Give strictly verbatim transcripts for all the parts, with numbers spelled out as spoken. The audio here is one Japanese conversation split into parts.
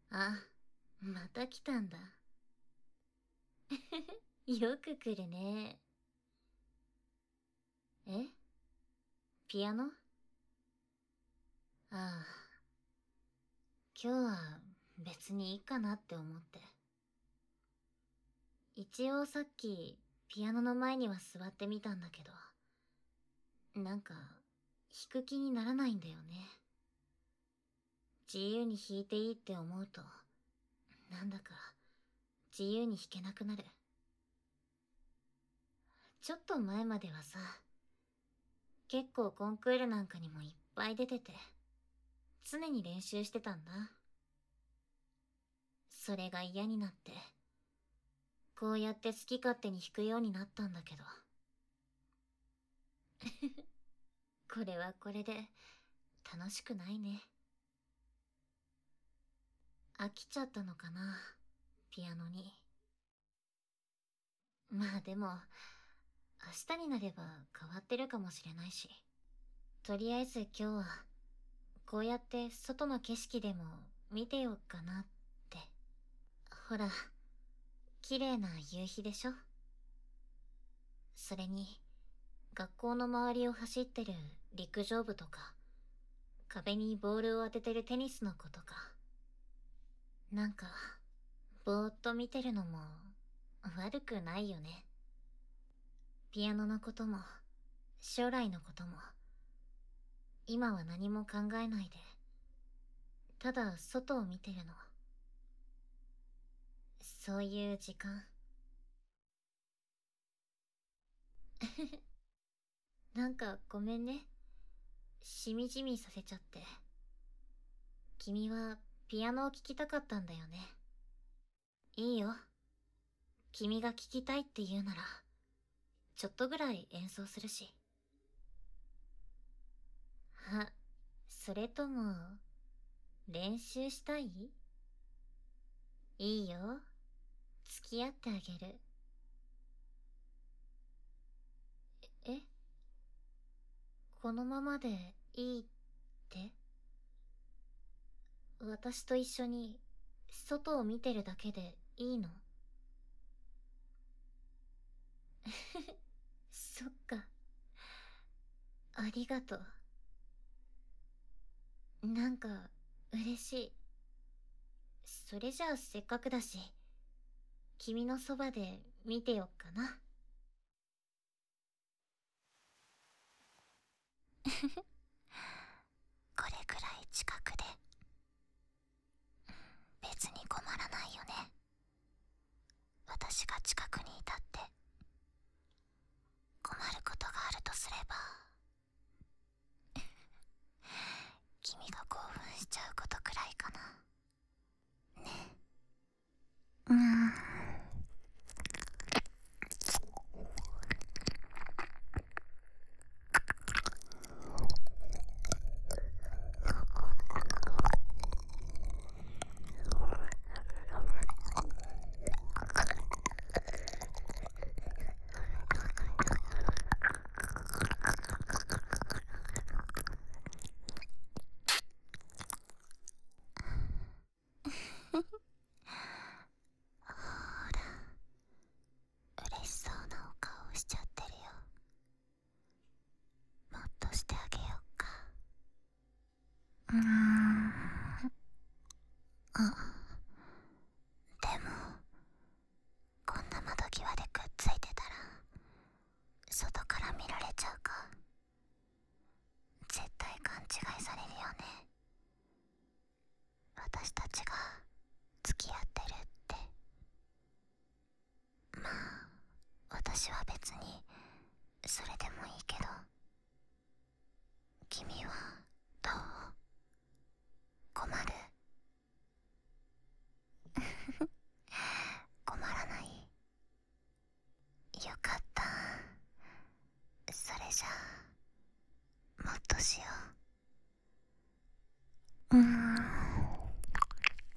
あ、また来たんだ。よく来るね。え、ピアノ？ああ、今日は別にいいかなって思って。一応さっきピアノの前には座ってみたんだけど、なんか弾く気にならないんだよね。自由に弾いていいって思うと、なんだか自由に弾けなくなる。ちょっと前まではさ、結構コンクールなんかにもいっぱい出てて、常に練習してたんだ。それが嫌になって、こうやって好き勝手に弾くようになったんだけど。これはこれで楽しくないね。飽きちゃったのかな、ピアノに。まあでも、明日になれば変わってるかもしれないし。とりあえず今日は、こうやって外の景色でも見てよっかなって。ほら、綺麗な夕日でしょ。それに、学校の周りを走ってる陸上部とか、壁にボールを当ててるテニスの子とか。なんか、ぼーっと見てるのも悪くないよね。ピアノのことも、将来のことも、今は何も考えないで、ただ外を見てるの。そういう時間。なんかごめんね。しみじみさせちゃって。君はピアノを聴きたかったんだよね。いいよ。君が聴きたいって言うなら、ちょっとぐらい演奏するし。あ、それとも、練習したい？いいよ。付き合ってあげる。え、このままでいいって？私と一緒に外を見てるだけでいいの？そっか。ありがとう。なんか嬉しい。それじゃあせっかくだし、君のそばで見てよっかな。これくらい近くで別に困らないよね。私が近くにいたって。困ることがあるとすれば、君が興奮しちゃうことくらいかな。ね。うーん。ほら、嬉しそうなお顔しちゃってるよ。もっとしてあげようか。うーん。あ、でも、こんな窓際でくっついてたら、外から見られちゃうか。絶対勘違いされるよね。私たちが付き合ってるって。まあ、私は別にそれでもいいけど、君はどう？困る？困らない？よかった。それじゃあ、もっとしよう。うーん。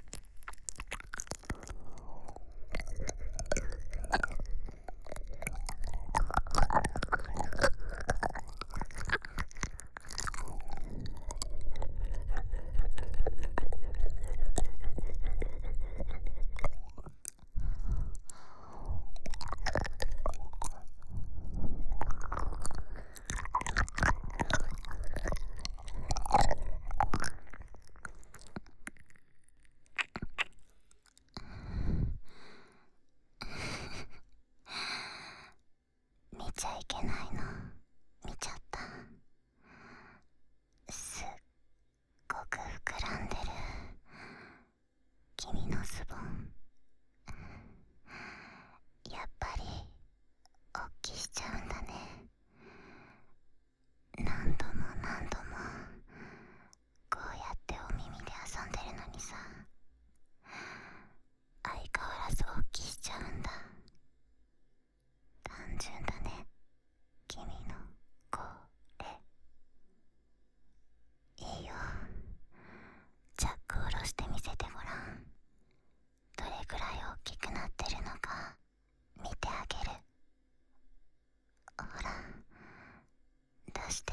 して。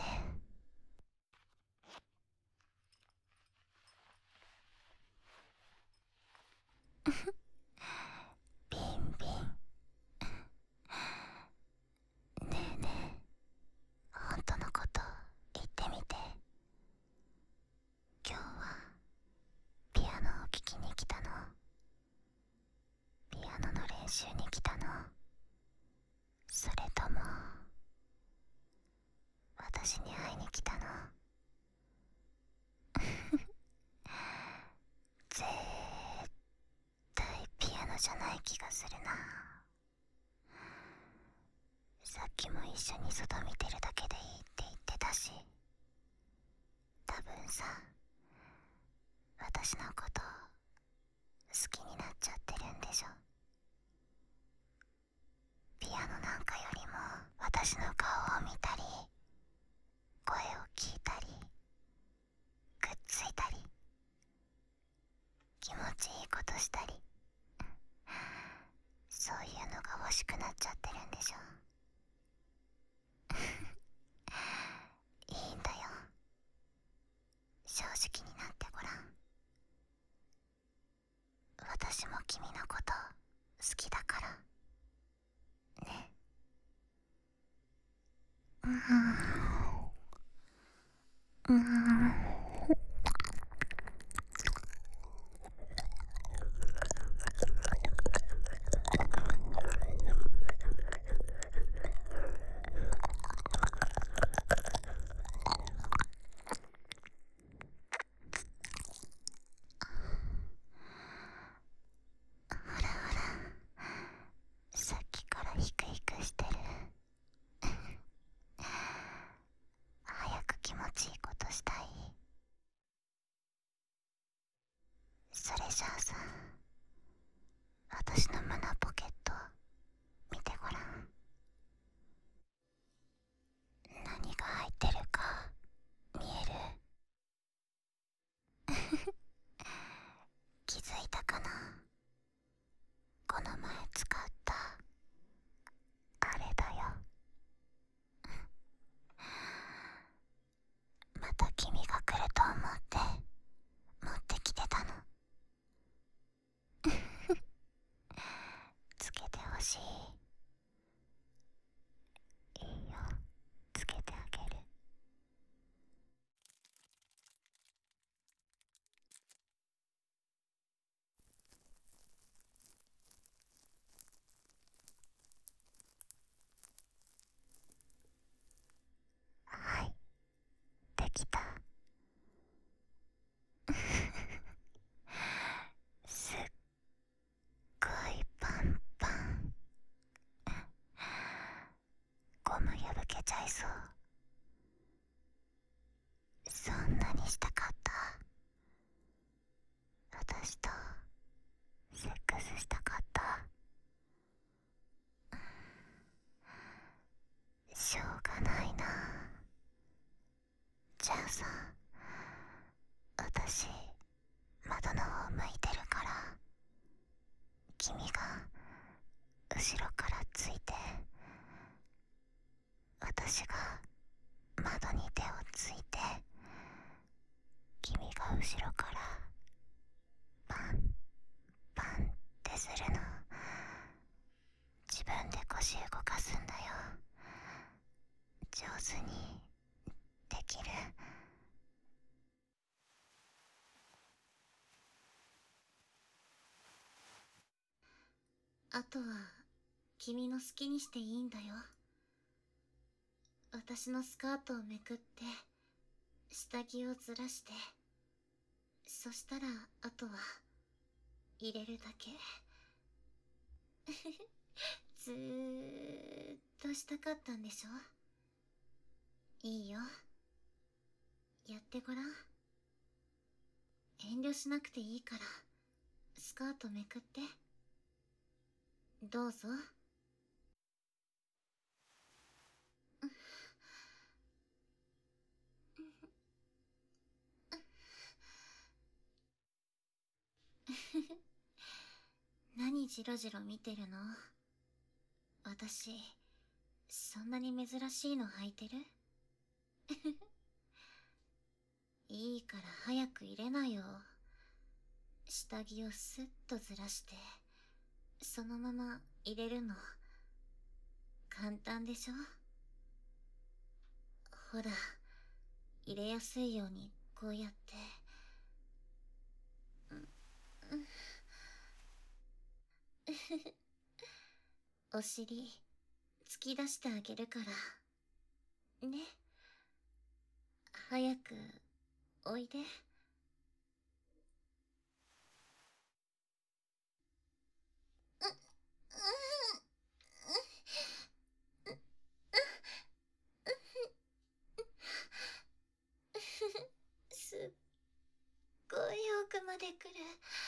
ビンビン。ねえねえ、本当のこと言ってみて。今日はピアノを聴きに来たの？ピアノの練習に来たの？それとも私に会いに来たの？絶対ピアノじゃない気がするな。さっきも一緒に外見てるだけでいいって言ってたし、多分さ、私のこと好きになっちゃってるんでしょ。ピアノなんかよりも私の顔を見たり、声を聞いたり、くっついたり、気持ちいいことしたり、そういうのが欲しくなっちゃってるんでしょ。いいんだよ、正直になってごらん。私も君のこと好きだからね。うんうんほらほら、さっきからヒクヒクしてる。早く気持ちいいことしたい？それじゃあさ、私の胸ポケット見てごらん。何が入ってるか見える？気づいたかな？この前使ったあれだよ。また君が来ると思って持ってきてたの。つけてほしい？いいよ、つけてあげる。はい、できた。すっごいパンパン。ゴム破けちゃいそう。そんなにしたかった？私とセックスしたかった？しょうがないな。じゃあさ、私窓の方向いてるから、君が後ろからついて、私が窓に手をついて、君が後ろからパンパンってするの。自分で腰動かすんだよ。上手にできる？ あとは君の好きにしていいんだよ。私のスカートをめくって下着をずらして、そしたらあとは入れるだけ。ずーっとしたかったんでしょ。いいよ、やってごらん。遠慮しなくていいから、スカートめくって。どうぞ。何ジロジロ見てるの？私そんなに珍しいの履いてる？ いいから早く入れなよ。下着をスッとずらしてそのまま入れるの簡単でしょ。ほら、入れやすいようにこうやって。お尻突き出してあげるからね。早くおいで。すっごい奥まで来る。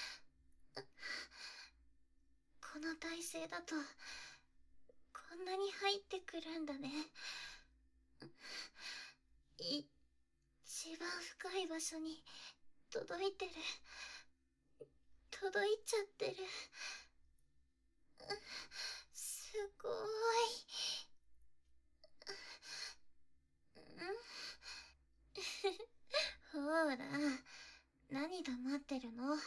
この体勢だとこんなに入ってくるんだね。一番深い場所に届いてる。届いちゃってる。すごーい。ほら、何黙ってるの。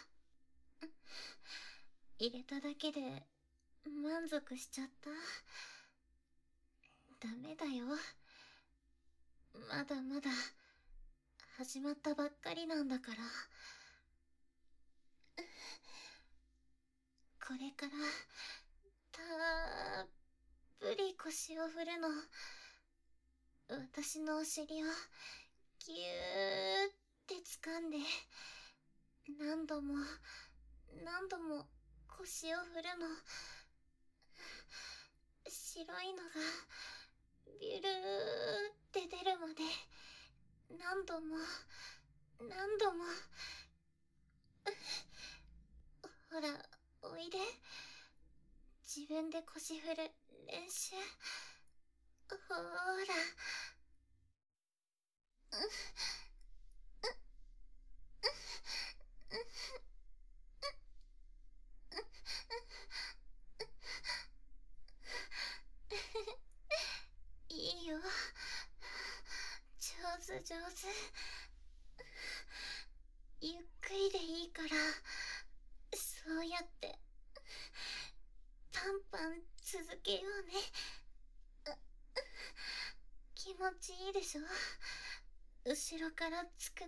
入れただけで満足しちゃった。ダメだよ。まだまだ始まったばっかりなんだから。これからたっぷり腰を振るの。私のお尻をぎゅーって掴んで何度も何度も腰を振るの。白いのがビュルーって出るまで何度も何度も。ほら、おいで。自分で腰振る練習。ほーら。いいよ。上手上手。ゆっくりでいいからそうやってパンパン続けようね。気持ちいいでしょ。後ろからつくの。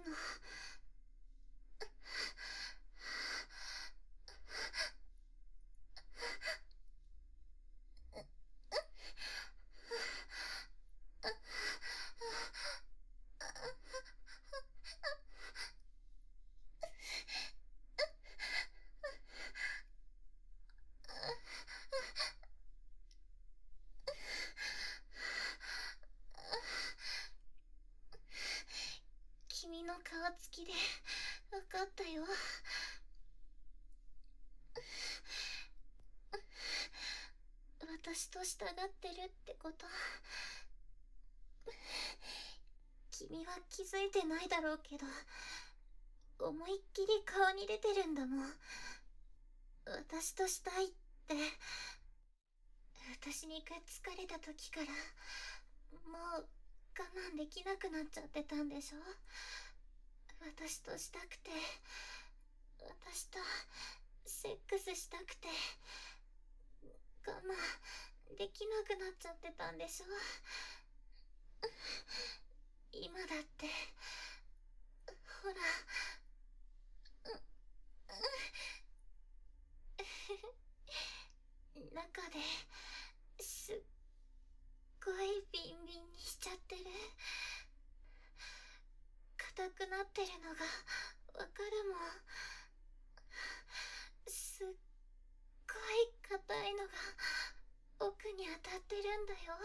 君の顔つきで分かったよ。私と従ってるってこと。君は気づいてないだろうけど思いっきり顔に出てるんだもん。私としたいって私にくっつかれた時からもう我慢できなくなっちゃってたんでしょ。私としたくて私とセックスしたくて我慢できなくなっちゃってたんでしょ。今だってほら中ですっごいビンビンにしちゃってる。硬くなってるのがわかるもん。すっごい硬いのが奥に当たってるんだよ。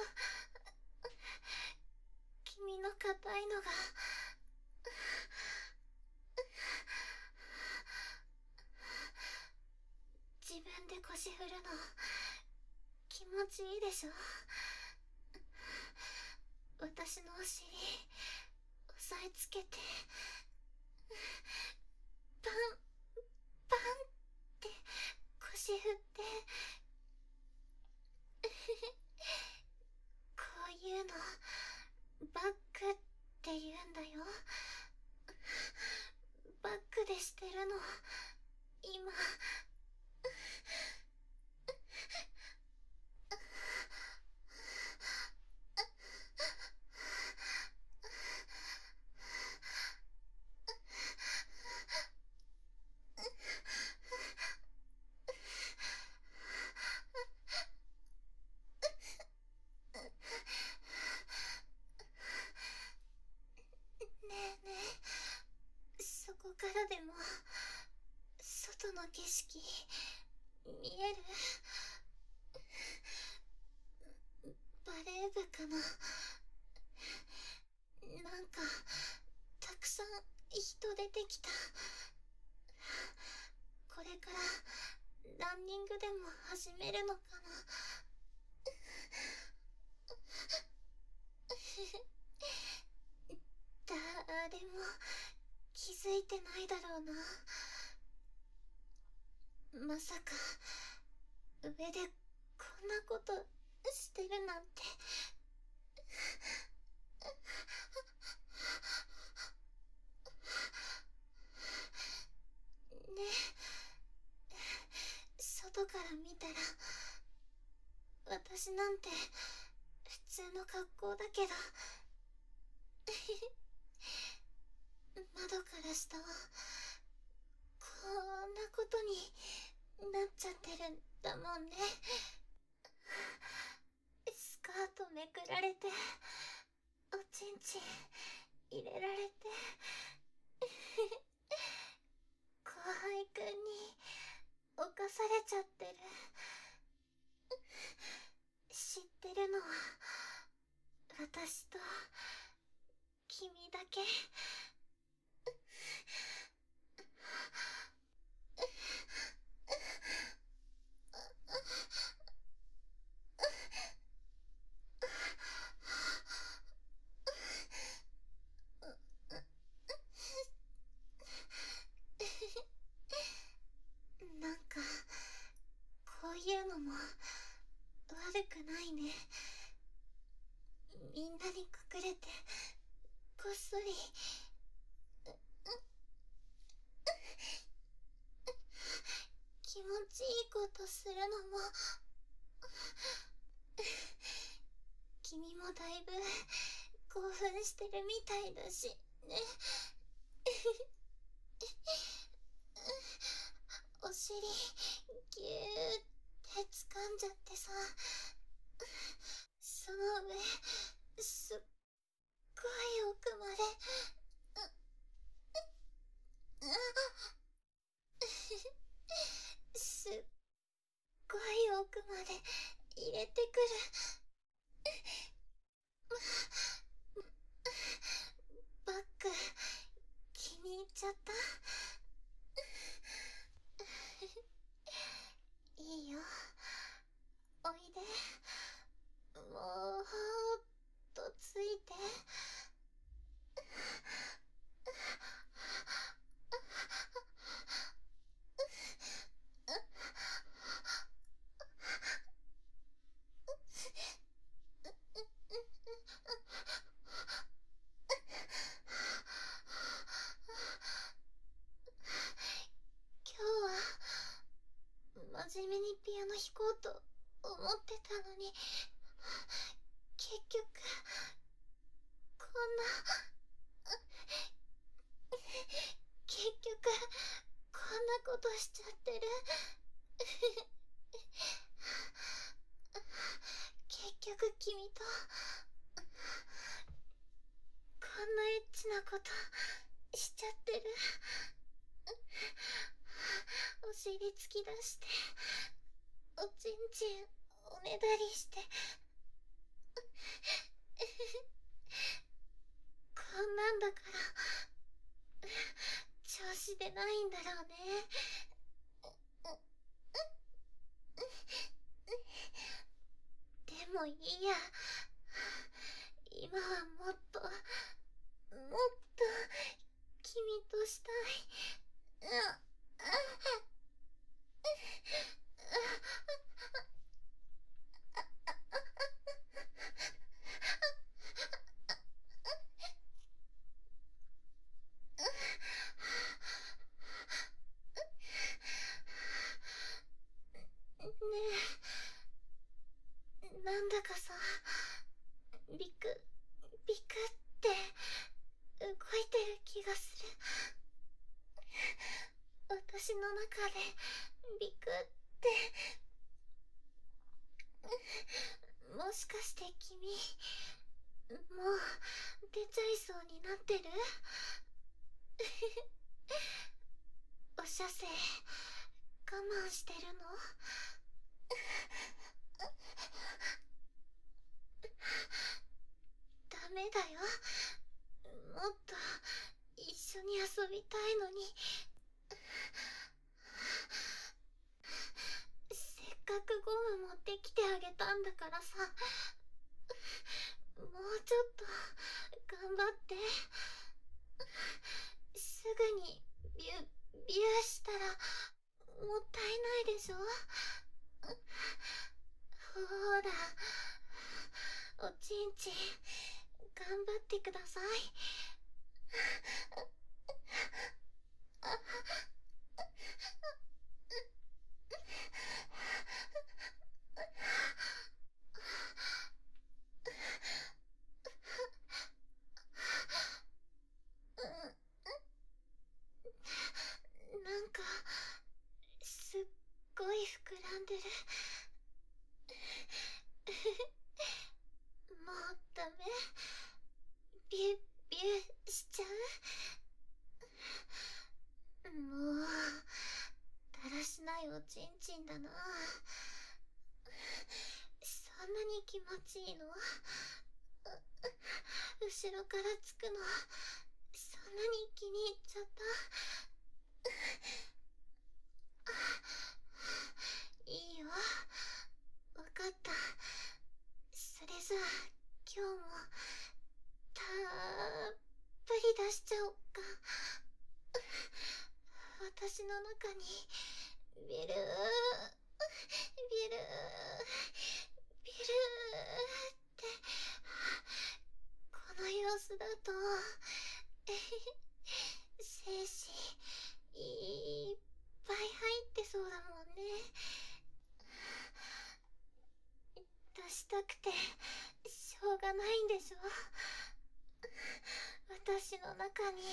君の硬いのが自分で腰振るの気持ちいいでしょ。私のお尻押さえつけてパンパンって腰振ってこういうのバックっ景色見える？バレー部かな。なんかたくさん人出てきた。これからランニングでも始めるのかな。誰も気づいてないだろうな。まさか上でこんなことしてるなんて。ねえ、外から見たら私なんて普通の格好だけど窓から下はこんなことになっちゃってるんだもんね。スカートめくられて、おちんちん入れられて後輩くんに犯されちゃってる。知ってるのは私と君だけ。なんかこういうのも悪くないね。みんなに隠れてこっそり気持ちいいことするのも。君もだいぶ興奮してるみたいだしね。お尻ぎゅーって掴んじゃってさ、その上すっごい奥まですっごい奥まで入れてくる。バッグ気に入っちゃった。いいよ、おいで。もうっとついて。今日は真面目にピアノ弾こうと思ってたのに、結局こんな結局こんなことしちゃってる。結局君とこんなエッチなことしちゃってる。お尻突き出しておちんちんおねだりしてこんなんだから調子出ないんだろうね。でもいいや、今はもっともっと君としたい。うん。ねえ、なんだかさ、ビクビクって動いてる気がする。私の中でビクってもしかして君もう出ちゃいそうになってる？お射精慢してるの？ダメだよ。もっと一緒に遊びたいのに。せっかくゴム持ってきてあげたんだからさ、もうちょっと頑張って。すぐにビュビューしたらもったいないでしょ。ほら、おちんちん頑張ってください。なんかすっごい膨らんでる。もうダメ？ビュビュしちゃう？もうだらしないおちんちんだな。そんなに気持ちいいの？後ろからつくのそんなに気に入っちゃった？いいよ、わかった。それじゃあ今日もたっぷり出しちゃおっか。私の中にビルービルービルーってこの様子だと精子いっぱい入ってそうだもんね。出したくてしょうがないんでしょ。私の中に。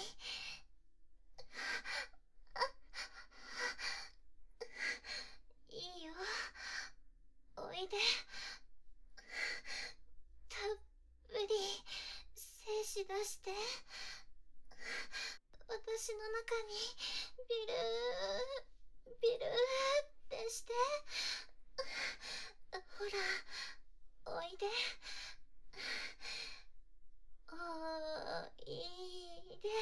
いいよ、おいで。たっぷり精子出して。私の中にビルービルーってして。ほら、おいで。おいで。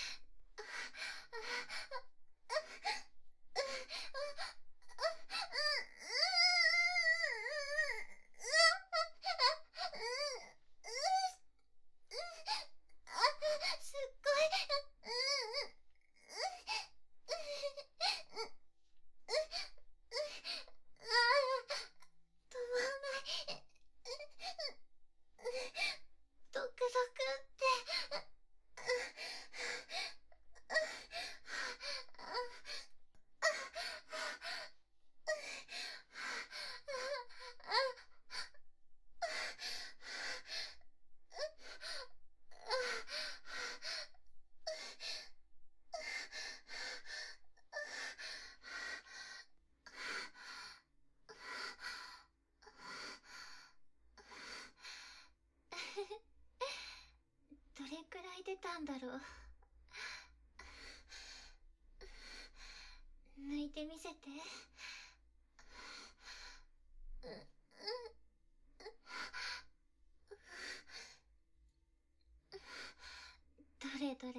すっごい。止まんない。ドクドクって。どれくらい出たんだろう。抜いてみせて。どれどれ。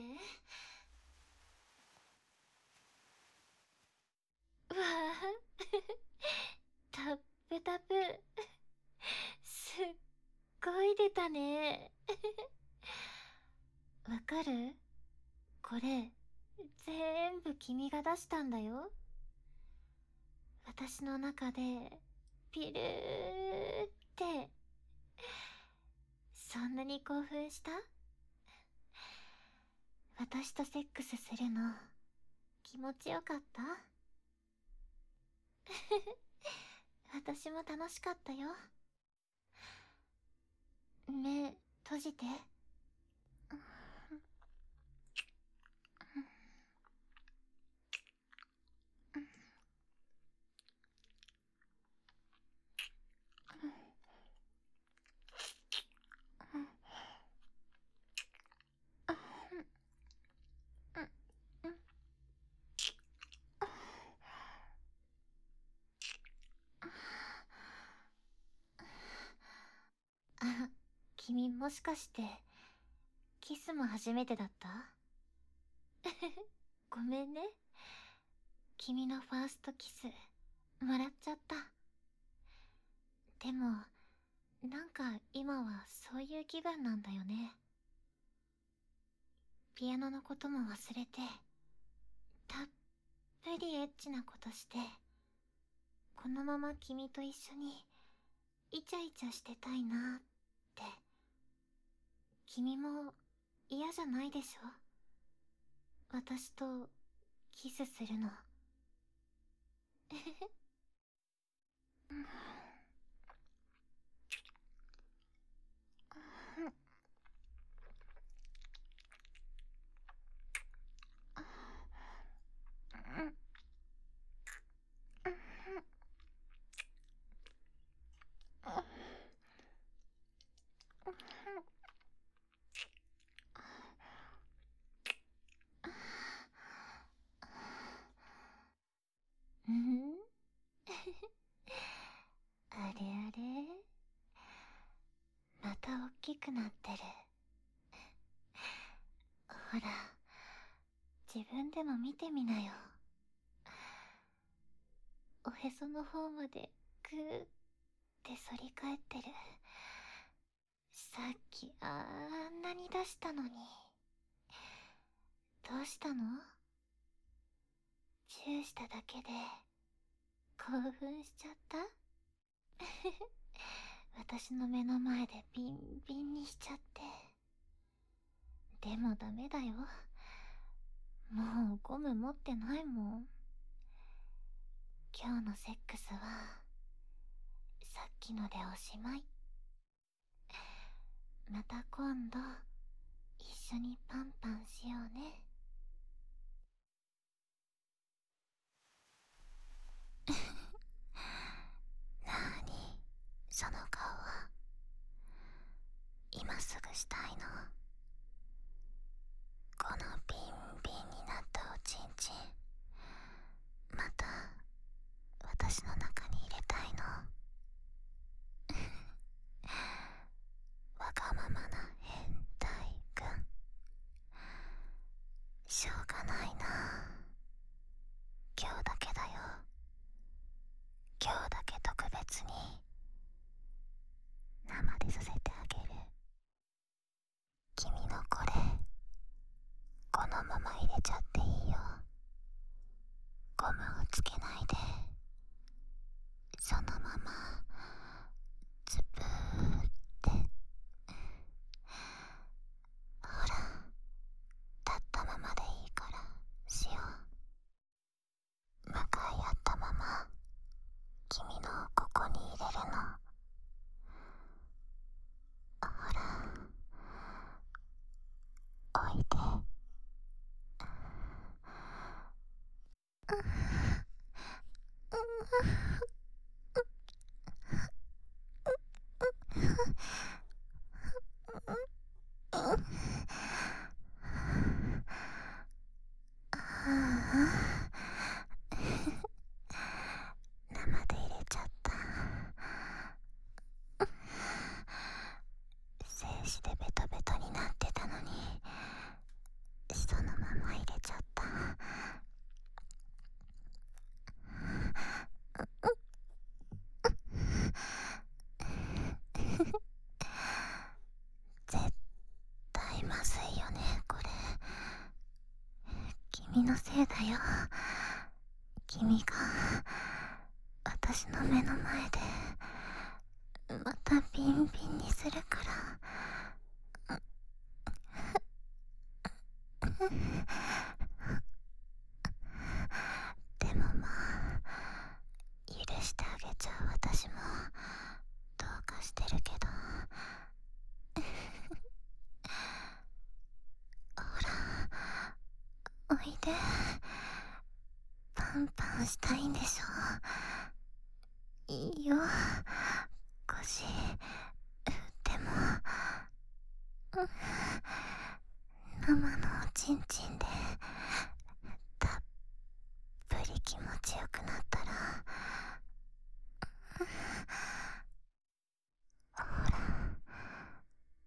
わあタップタプすっごい出たね。わかる？これ全部君が出したんだよ。私の中でピルーって。そんなに興奮した？私とセックスするの気持ちよかった？私も楽しかったよ。目閉じて。 君もしかしてキスも初めてだった？ごめんね。君のファーストキスもらっちゃった。でもなんか今はそういう気分なんだよね。ピアノのことも忘れて、たっぷりエッチなことして、このまま君と一緒にイチャイチャしてたいなって。君も嫌じゃないでしょ？私とキスするの。うん？あれあれ、また大きくなってる。ほら、自分でも見てみなよ。おへその方までグーって反り返ってる。さっきあんなに出したのに。どうしたの？チューしただけで興奮しちゃった？私の目の前でビンビンにしちゃって。でもダメだよ。もうゴム持ってないもん。今日のセックスはさっきのでおしまい。また今度一緒にパンパンしようね。 なーに、その顔は。今すぐしたいの？このビンビンになったおちんちん、また私の中に入れたいの？わがままな変態くん。しょうがないな。今日だけだよ。今日だけ特別に生でさせてあげる。君のこれ、このまま入れちゃっていいよ。ゴムをつけないで、そのままズブーって。ほら、立ったままでいいからしよう。向かい合ったまま君のここに入れるの。ほら、おいで。生で入れちゃった。精子でベトベトになってたのに、そのまま入れちゃった。絶対まずいよね、これ。君のせいだよ。君が私の目の前でまたビンビンにするから。でもまあ、許してあげちゃう私もどうかしてるけど。ほら、おいで。パンパンしたいんでしょ？いいよ、腰振っても。生のおちんちんでたっぷり気持ちよくなったら、ほら、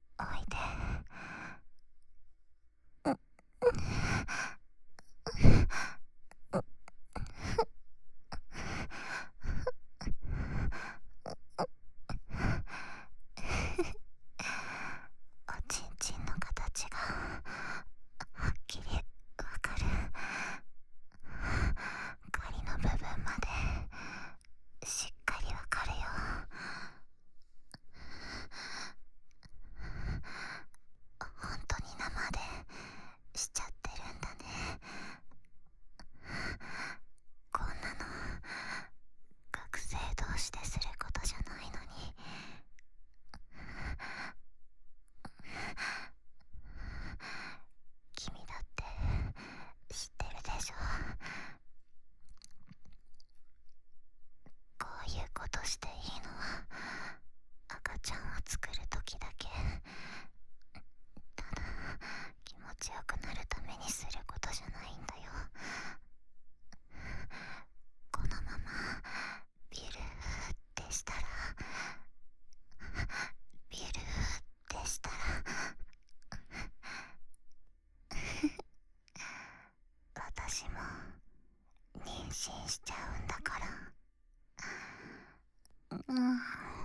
としていいのは赤ちゃんを作る時だけ。ただ気持ちよくなるためにすることじゃないんだよ。このままビルってしたらビルってしたら私も妊娠しちゃうんだから。うん。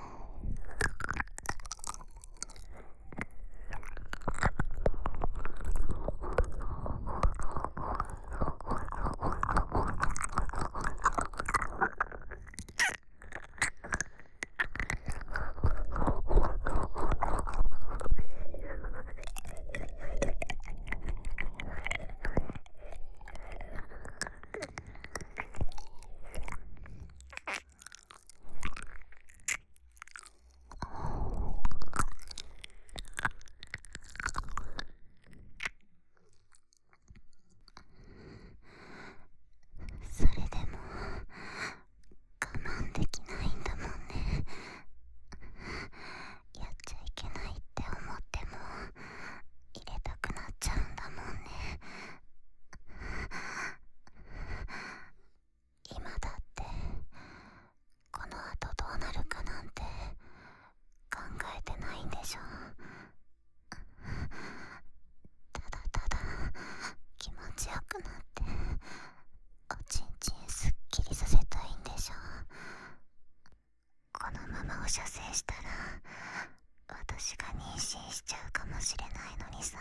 それでも我慢できないんだもんね。やっちゃいけないって思っても入れたくなっちゃうんだもんね。今だってこの後どうなるかなんて考えてないんでしょ。ただただ気持ちよくなっておちんちんすっきりさせたいんでしょ。このままお射精したら私が妊娠しちゃうかもしれないのにさ。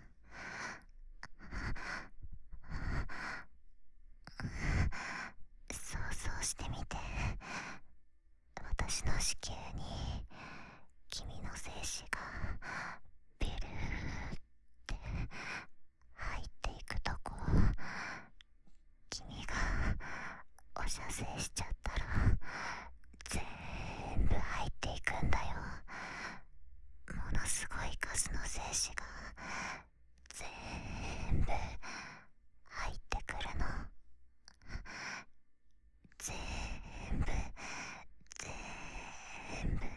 想像してみて。私の子宮に君の精子がビルーって入っていくとこ、君がお射精しちゃったら全部入っていくんだよ。ものすごい数の精子が全部入ってくるの。全部全部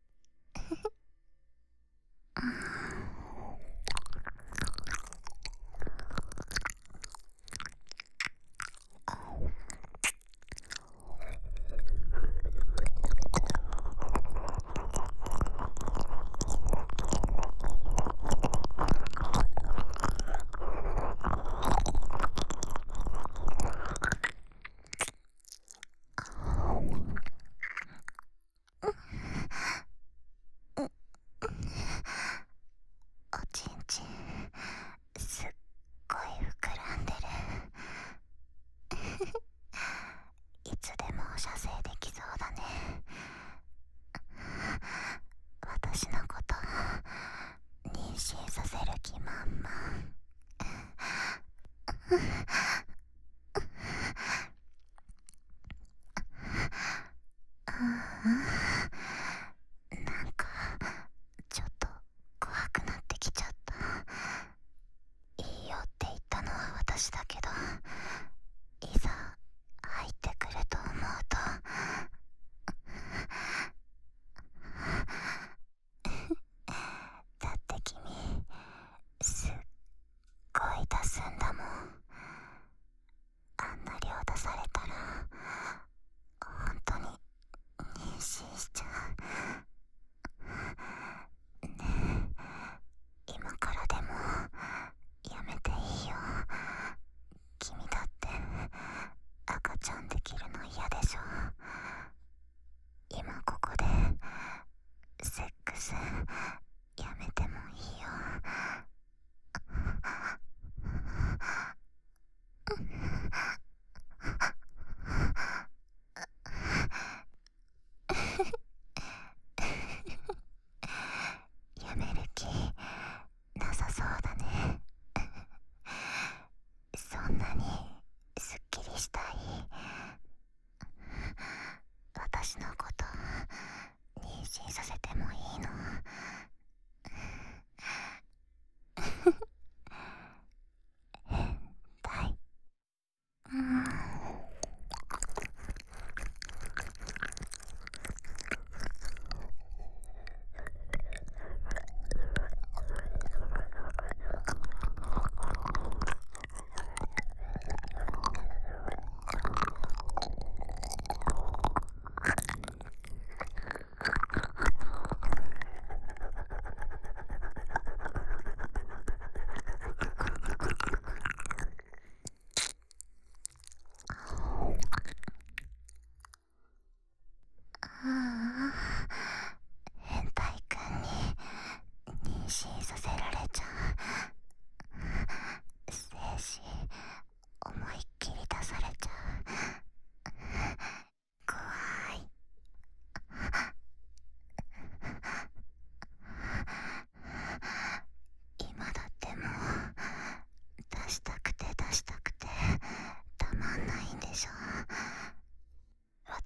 おちんちんすっごい膨らんでる。いつでもお射精できそうだね。私のこと妊娠させる気満々。なんかちょっと怖くなってきちゃった。いいよって言ったのは私だけど、いざ入ってくると思うとだって君すっごい出すんだもん。あんな量出されたら本当に妊娠しちゃう。ねえ、今からでもやめていいよ。君だって赤ちゃんできるの嫌でしょ。今ここでセックスやめてもいいよ。やめる気なさそうだね。そんなにすっきりしたい？私のこと妊娠させてもいいの？変態。うん。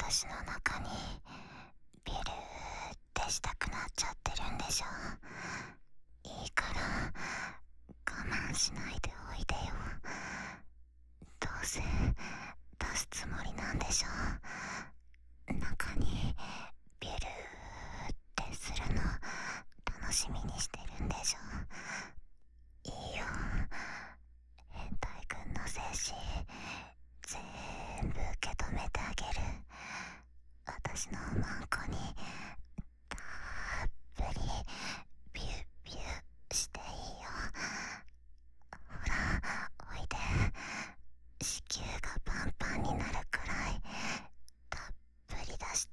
私の中にビルってしたくなっちゃってるんでしょ。いいから我慢しないでおいでよ。どうせ出すつもりなんでしょ。中にビルってするの楽しみにしてるんでしょ。いいよ、変態君の精子全部受け止めてあげる。私のマンコにたっぷりビュッビュッしていいよ。ほらおいで、子宮がパンパンになるくらいたっぷり出して。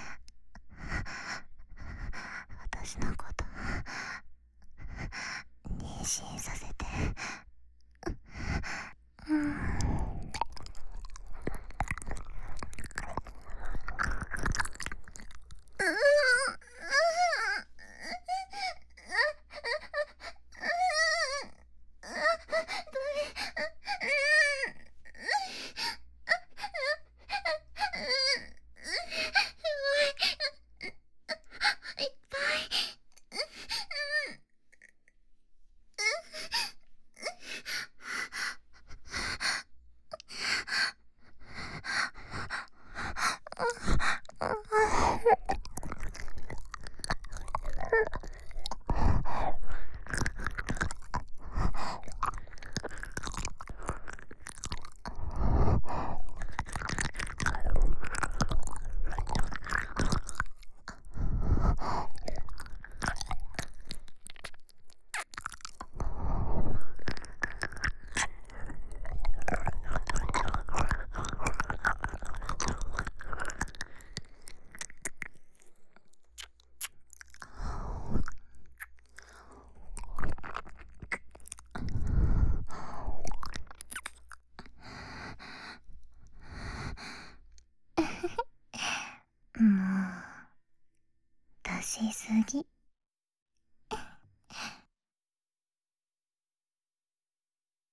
私のこと妊娠させて。うん。もう出しすぎ。